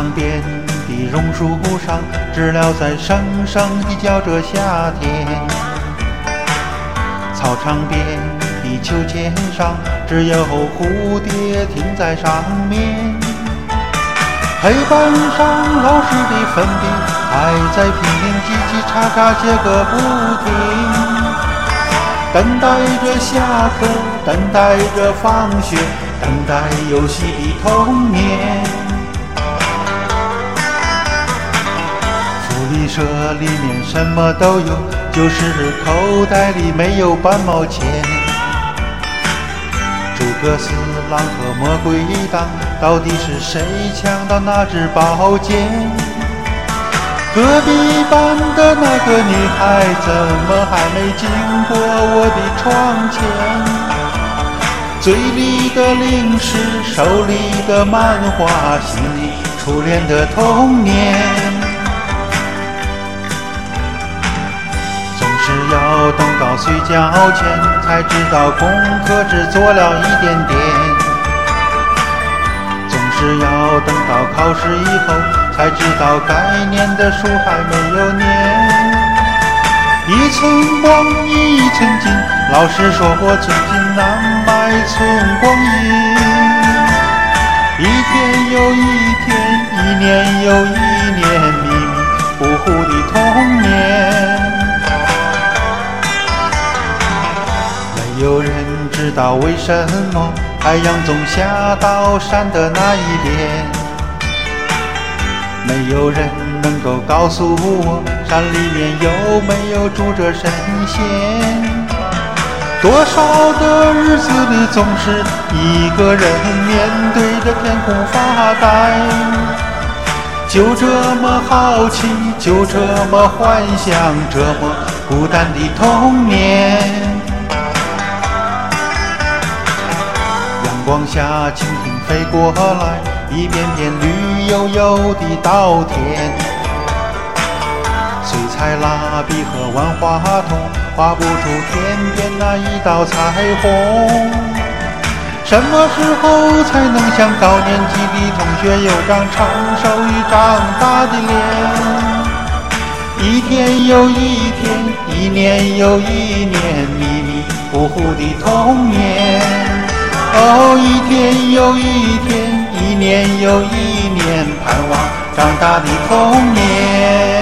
场边的榕树上，知了在声声地叫着夏天。操场边的秋千上，只有蝴蝶停在上面。黑板上老师的粉笔还在拼命叽叽喳喳写个不停。等待着下课，等待着放学，等待游戏的童年。福利社里面什么都有，就是口袋里没有半毛钱。诸葛四郎和魔鬼党，到底是谁抢到那支宝剑？隔壁班的那个女孩怎么还没经过我的窗前？嘴里的零食，手里的漫画，心里初恋的童年。总是要等到睡觉前才知道功课只做了一点点，总是要等到考试以后才知道该念的书还没有念。一寸光阴一寸金，老师说我最近难买寸光阴。一天又一天，一年又一年，迷迷糊糊的童年。没有人知道为什么太阳总下到山的那一边。没有人能够告诉我，山里面有没有住着神仙？多少的日子里，总是一个人面对着天空发呆，就这么好奇，就这么幻想，这么孤单的童年。阳光下，蜻蜓飞过来，一片片绿油油的稻田。水彩蜡笔和万花筒画不出天边那一道彩虹。什么时候才能像高年级的同学有张成熟与长大的脸？一天又一天，一年又一年，迷迷糊糊的童年。哦，一天又一天，一年又一年，盼望长大的童年。